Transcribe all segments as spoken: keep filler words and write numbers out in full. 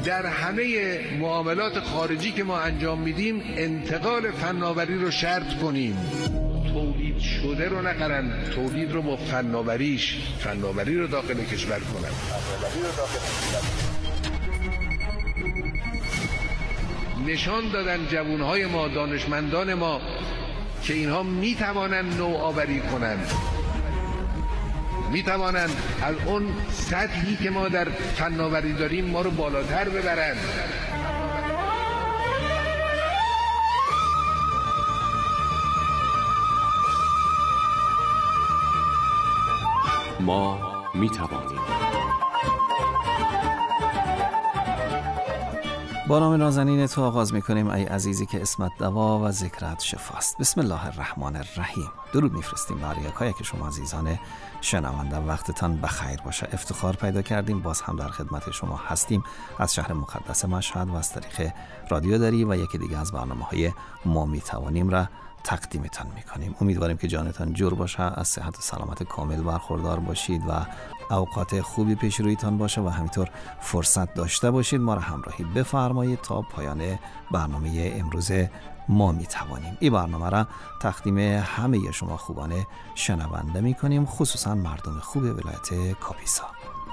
در همه معاملات خارجی که ما انجام میدیم انتقال فناوری رو شرط کنیم. تولید شده رو نخرن، تولید رو با فناوریش، فناوری رو داخل کشور کنن. نشان دادن جوانهای ما، دانشمندان ما که اینها میتوانند نوآوری کنند، میتوانند از اون سطحی که ما در فناوری داریم ما رو بالاتر ببرند. ما میتوانیم. با نام نازنین تو آغاز میکنیم ای عزیزی که اسمت دوا و ذکرت شفاست. بسم الله الرحمن الرحیم. درود میفرستیم برای یکایی که شما عزیزان شنونده. وقتتان بخیر باشه. افتخار پیدا کردیم باز هم در خدمت شما هستیم از شهر مقدس مشهد و از طریق رادیو دری و یکی دیگه از برنامه‌های ما میتوانیم را تقدیمتان میکنیم. امیدواریم که جانتان جور باشه، از صحت و سلامت کامل برخوردار باشید و اوقات خوبی پیش رویتان باشه و همینطور فرصت داشته باشید ما را همراهی بفرمایید تا پایان برنامه امروز ما میتوانیم. این برنامه را تقدیم همه شما خوبان شنونده میکنیم، خصوصا مردم خوب ولایت کاپیسا.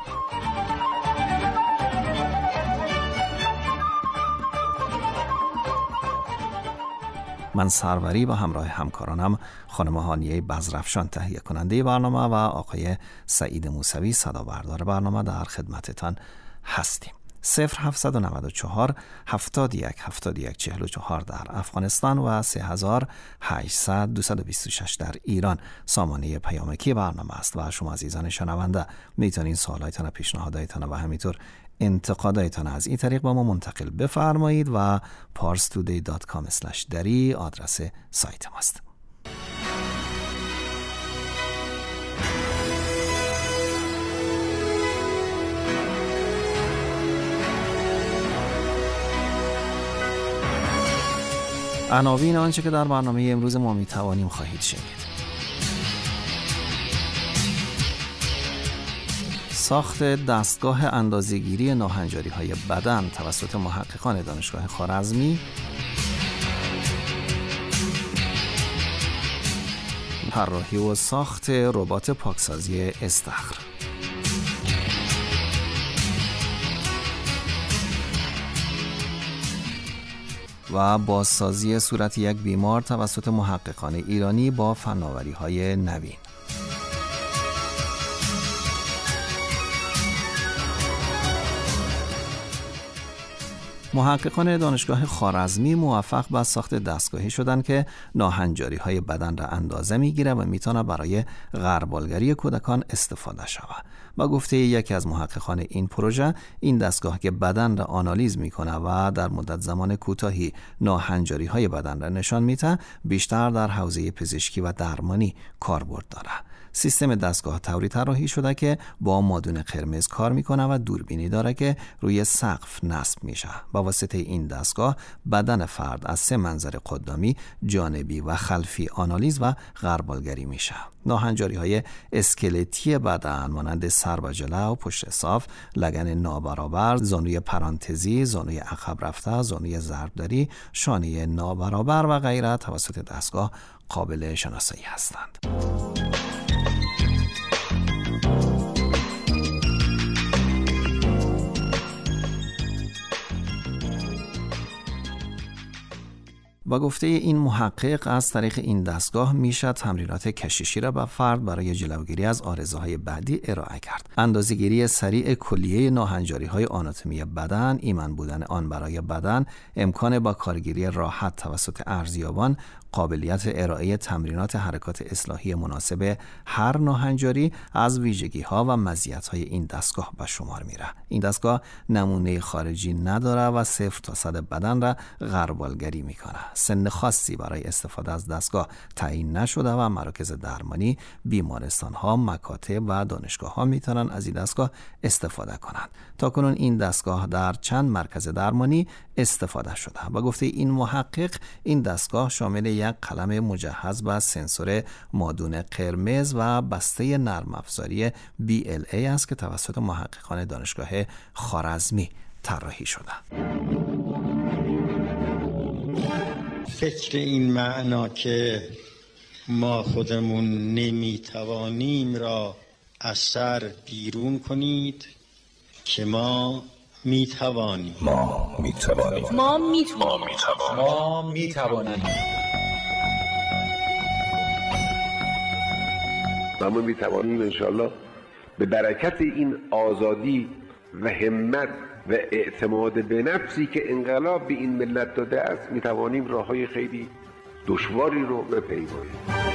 من سروری با همراه همکارانم خانم هانیه بزرفشان تهیه کننده برنامه و آقای سعید موسوی صدا بردار برنامه در خدمتتان هستیم. صفر هفتصد و نود و چهار هفتاد و یک هفتاد و یک چهل و چهار در افغانستان و سه هزار و هشتصد دویست و بیست و شش در ایران سامانه پیامکی برنامه است و شما عزیزان شنونده میتونید سوالایتان و پیشنهاداتتان و همینطور انتقاداتتان از این طریق با ما منتقل بفرمایید و پارس تودی دات کام اسلش دری آدرس سایت ماست. عناوین آنچه که در برنامه امروز ما میتوانیم خواهید شنید. ساخت دستگاه اندازه‌گیری ناهنجاری‌های بدن توسط محققان دانشگاه خوارزمی، طراحی و ساخت ربات پاکسازی استخر، و بازسازی صورت یک بیمار توسط محققان ایرانی با فناوری‌های نوین. محققان دانشگاه خوارزمی موفق به ساخت دستگاهی شدند که ناهنجاری‌های بدن را اندازه می‌گیرد و می‌تواند برای غربالگری کودکان استفاده شود. با گفته یکی از محققان این پروژه، این دستگاه که بدن را آنالیز می‌کند و در مدت زمان کوتاهی ناهنجاری‌های بدن را نشان می‌دهد، بیشتر در حوزه پزشکی و درمانی کاربرد دارد. سیستم دستگاه طوری طراحی شده که با مادون قرمز کار میکنه و دوربینی داره که روی سقف نصب میشه. با واسطه این دستگاه بدن فرد از سه منظر قدامی، جانبی و خلفی آنالیز و غربالگری میشه. ناهنجاری های اسکلتی بدن مانند سر و جلو، پشت صاف، لگن نابرابر، زانوی پرانتزی، زانوی عقب رفته، زانوی ضربدری، شانه نابرابر و غیره توسط دستگاه قابل شناسایی هستند. با گفته این محقق، از طریق این دستگاه میشه تمرینات کششی را به فرد برای جلوگیری از آرزوهای بعدی ارائه کرد. اندازه‌گیری سریع کلیه ناهنجاری‌های آناتومی بدن، ایمن بودن آن برای بدن، امکان با کارگیری راحت توسط ارزیابان، قابلیت ارائه تمرینات حرکات اصلاحی مناسب هر ناهنجاری از ویژگی‌ها و مزیت‌های این دستگاه به شمار میره. این دستگاه نمونه خارجی نداره و صفر تا صد بدن را غربالگری میکنه. سن خاصی برای استفاده از دستگاه تعیین نشده و مراکز درمانی، بیمارستان‌ها، مکاتب و دانشگاه‌ها میتونن از این دستگاه استفاده کنند. تاکنون این دستگاه در چند مرکز درمانی استفاده شده. با گفته این محقق، این دستگاه شامل یک قلم مجهز با سنسور مادون قرمز و بسته نرم افزاری بی ال ای است که توسط محققان دانشگاه خوارزمی طراحی شده. فکر این معنا که ما خودمون نمیتوانیم را از سر بیرون کنید که ما میتوانیم. ما میتوانیم. ما میتوانیم. ما میتوانیم. و ما میتوانیم انشاءالله به برکت این آزادی و همت و اعتماد به نفسی که انقلاب به این ملت داده است میتوانیم راههای خیلی دشواری رو بپیماییم.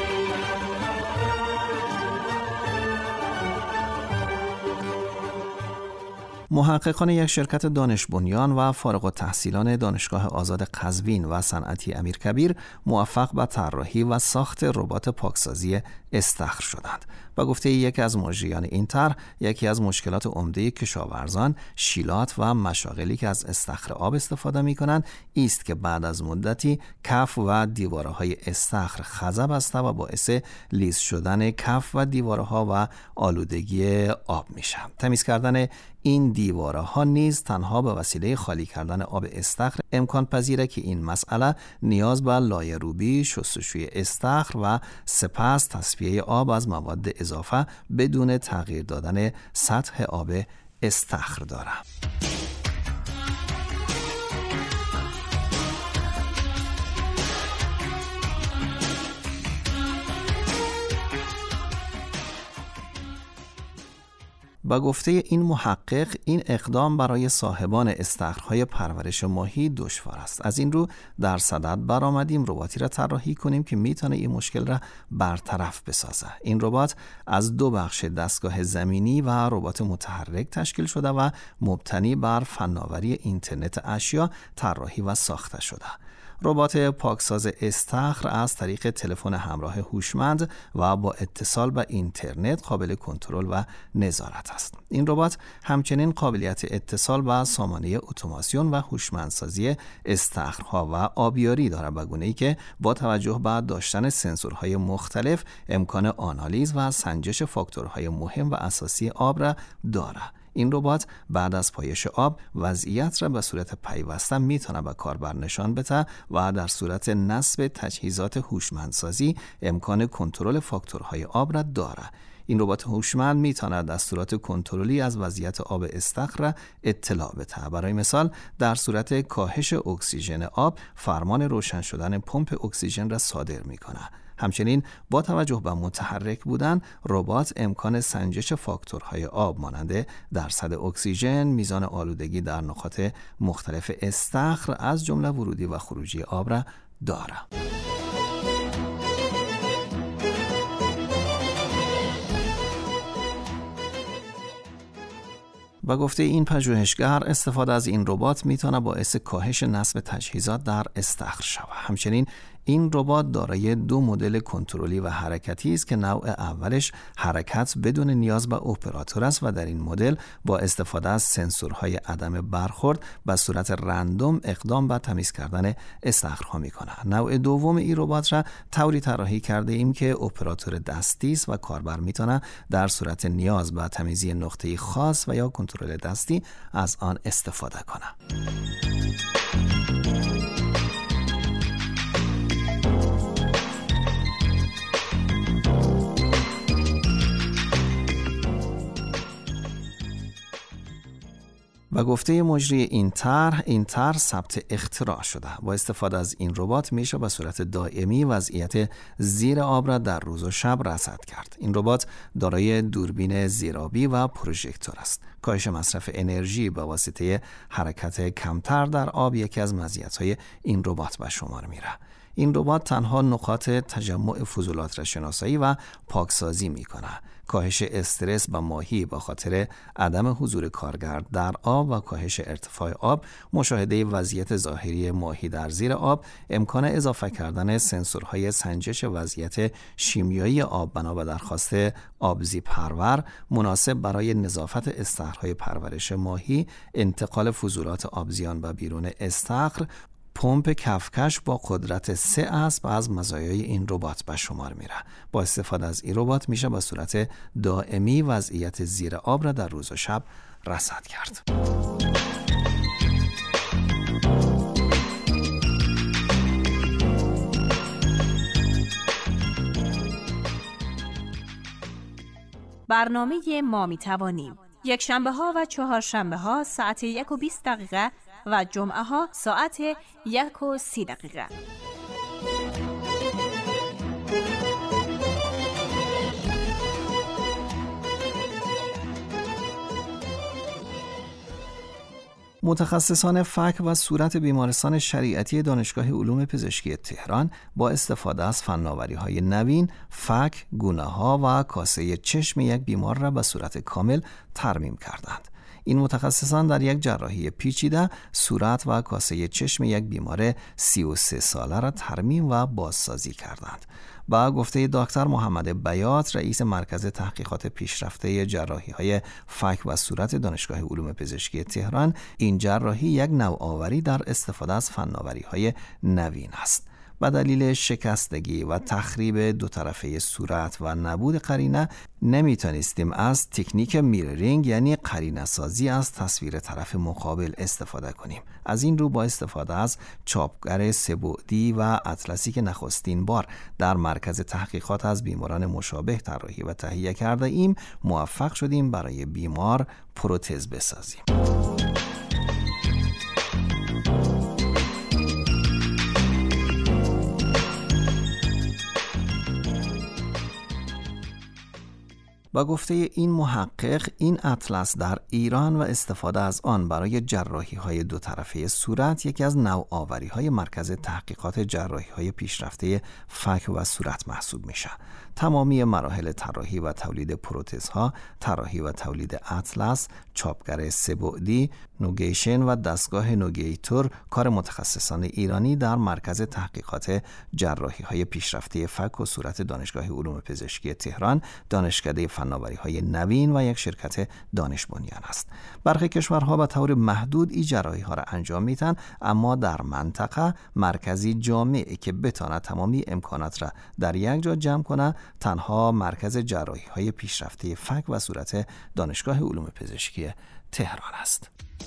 محققان یک شرکت دانش بنیان و فارغ التحصیلان دانشگاه آزاد قزوین و صنعتی امیرکبیر موفق به طراحی و ساخت ربات پاکسازی استخر شدند. و گفته یکی از مجریان این طرح، یکی از مشکلات عمده کشاورزان شیلات و مشاغلی که از استخر آب استفاده می کنند است که بعد از مدتی کف و دیواره های استخر خزب است و باعث لیز شدن کف و دیواره ها و آلودگی آب می شود. تمیز کردن این دیواره ها نیز تنها به وسیله خالی کردن آب استخر امکان پذیره که این مسئله نیاز به لایه روبی، شستشوی استخر و سپس تصفیه آب از مواد اضافه بدون تغییر دادن سطح آب استخر دارد. با گفته این محقق، این اقدام برای صاحبان استخرهای پرورش ماهی دشوار است. از این رو در صدد برآمدیم رباتی را طراحی کنیم که میتونه این مشکل را برطرف بسازه. این ربات از دو بخش دستگاه زمینی و ربات متحرک تشکیل شده و مبتنی بر فناوری اینترنت اشیا طراحی و ساخته شده. ربات پاکساز استخر از طریق تلفن همراه هوشمند و با اتصال به اینترنت قابل کنترل و نظارت است. این ربات همچنین قابلیت اتصال به سامانه اتوماسیون و هوشمندسازی استخرها و آبیاری دارد، به گونه‌ای که با توجه به داشتن سنسورهای مختلف امکان آنالیز و سنجش فاکتورهای مهم و اساسی آب را دارد. این ربات بعد از پایش آب وضعیت را به صورت پیوسته میتونه به کاربر نشان بده و در صورت نصب تجهیزات هوشمندسازی امکان کنترل فاکتورهای آب را دارد. این ربات هوشمند میتواند دستورات کنترلی از وضعیت آب استخر را اطلاع بده. برای مثال در صورت کاهش اکسیژن آب فرمان روشن شدن پمپ اکسیژن را صادر میکنه. همچنین با توجه به متحرک بودن ربات امکان سنجش فاکتورهای آب مانند درصد اکسیژن، میزان آلودگی در نقاط مختلف استخر از جمله ورودی و خروجی آب را دارد. با گفته این پژوهشگر، استفاده از این ربات میتونه باعث کاهش نصب تجهیزات در استخر شود. همچنین این ربات دارای دو مدل کنترلی و حرکتی است که نوع اولش حرکت بدون نیاز به اپراتور است و در این مدل با استفاده از سنسورهای عدم برخورد به صورت رندوم اقدام به تمیز کردن استخرها میکنه. نوع دوم این ربات را طوری طراحی کرده ایم که اپراتور دستی است و کاربر میتونه در صورت نیاز به تمیزی نقطه‌ای خاص و یا کنترل دستی از آن استفاده کنه. و گفته مجری این طرح، این طرح ثبت اختراع شده. با استفاده از این ربات میشه به صورت دائمی وضعیت زیر آب را در روز و شب رصد کرد. این ربات دارای دوربین زیرآبی و پروژکتور است. کاهش مصرف انرژی با واسطه حرکت کمتر در آب یکی از مزیت‌های این ربات به شمار میره. این ربات تنها نقاط تجمع فضولات را شناسایی و پاکسازی میکنه. کاهش استرس با ماهی با خاطر عدم حضور کارگر در آب و کاهش ارتفاع آب، مشاهده وضعیت ظاهری ماهی در زیر آب، امکان اضافه کردن سنسورهای سنجش وضعیت شیمیایی آب بنا به درخواست آبزی پرور مناسب برای نظافت استخرهای پرورش ماهی، انتقال فضولات آبزیان به بیرون استخر، پمپ کفکش با قدرت سه اسب از مزایای این ربات به شمار میره. با استفاده از این ربات میشه به صورت دائمی وضعیت زیر آب را در روز و شب رصد کرد. برنامه ما می توانیم یک شنبه ها و چهار شنبه ها ساعت یک و بیست دقیقه و جمعه ها ساعت یک و سی دقیقه. متخصصان فک و صورت بیمارستان شریعتی دانشگاه علوم پزشکی تهران با استفاده از فناوری‌های نوین، فک، گونه‌ها و کاسه چشم یک بیمار را به صورت کامل ترمیم کردند. این متخصصان در یک جراحی پیچیده صورت و کاسه چشم یک بیمار سی و سه ساله را ترمیم و بازسازی کردند. با گفته دکتر محمد بیات، رئیس مرکز تحقیقات پیشرفته جراحی‌های فک و صورت دانشگاه علوم پزشکی تهران، این جراحی یک نوآوری در استفاده از فناوری‌های نوین است. به دلیل شکستگی و تخریب دو طرفه صورت و نبود قرینه نمیتونستیم از تکنیک میررینگ یعنی قرینه سازی از تصویر طرف مقابل استفاده کنیم. از این رو با استفاده از چاپگر سه‌بعدی و اطلسی که نخستین بار در مرکز تحقیقات از بیماران مشابه طراحی و تهیه کرده ایم، موفق شدیم برای بیمار پروتز بسازیم. با گفته این محقق، این اطلس در ایران و استفاده از آن برای جراحی‌های دو طرفه صورت یکی از نوآوری‌های مرکز تحقیقات جراحی‌های پیشرفته فک و صورت محسوب میشه. تمامی مراحل طراحی و تولید پروتزها، طراحی و تولید اطلس، چاپگر سه‌بعدی، نوگیشن و دستگاه نوگیتور کار متخصصان ایرانی در مرکز تحقیقات جراحی‌های پیشرفته فک و صورت دانشگاه علوم پزشکی تهران، دانشکده فناوری‌های نوین و یک شرکت دانش بنیان است. برخی کشورها به طور محدود این جراحی‌ها را انجام میدن، اما در منطقه مرکزی جامع که بتواند تمامی امکانات را در یک جا جمع کنه، تنها مرکز جراحی‌های پیشرفته فک و صورت دانشگاه علوم پزشکی تهران است.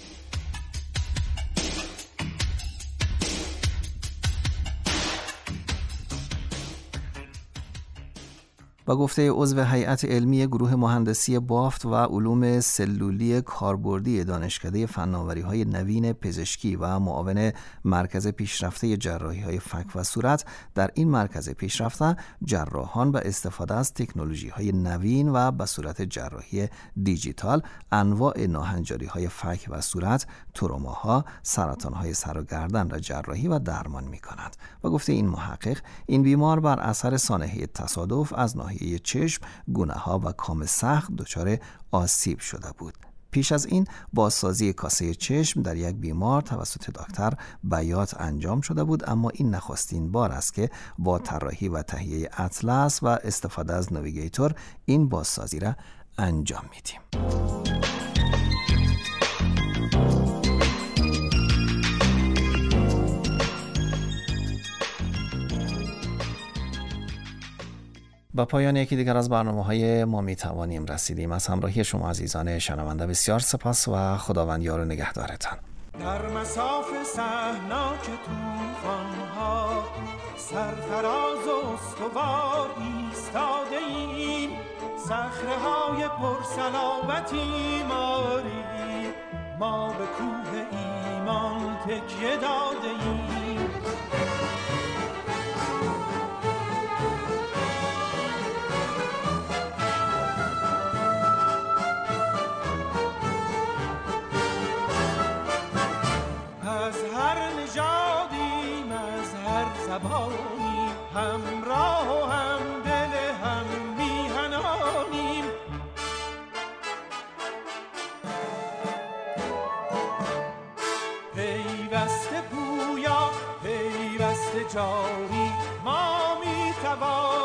با گفته عضو هیئت علمی گروه مهندسی بافت و علوم سلولی کاربردی دانشکده فناوری‌های نوین پزشکی و معاون مرکز پیشرفته جراحی‌های فک و صورت، در این مرکز پیشرفته جراحان به استفاده از تکنولوژی‌های نوین و به صورت جراحی دیجیتال انواع ناهنجاری‌های فک و صورت، تروماها، سرطان‌های سر و گردن را جراحی و درمان می‌کنند. با گفته این محقق، این بیمار بر اثر سانحه تصادف از ناحیه چشم، گونه‌ها و کام سخت دچار آسیب شده بود. پیش از این بازسازی کاسه چشم در یک بیمار توسط دکتر بیات انجام شده بود، اما این نخستین بار است که با طراحی و تهیه اطلس و استفاده از نویگیتور این بازسازی را انجام میدیم. با پایان یکی دیگر از برنامه‌های ما میتوانیم رسیدیم. از همراهی شما عزیزان شنونده بسیار سپاس و خداوند یار و نگهدارتان. در مساف صحناک طوفان‌ها سرفراز و استوار ایستاده ایم، صخره‌های پرصلابتی ماری ما به کوه ایمان تکیه داده ایم. زبانی همراه و هم دل هم میهنانیم، پیوسته پویا پیوسته جاری ما میتوانیم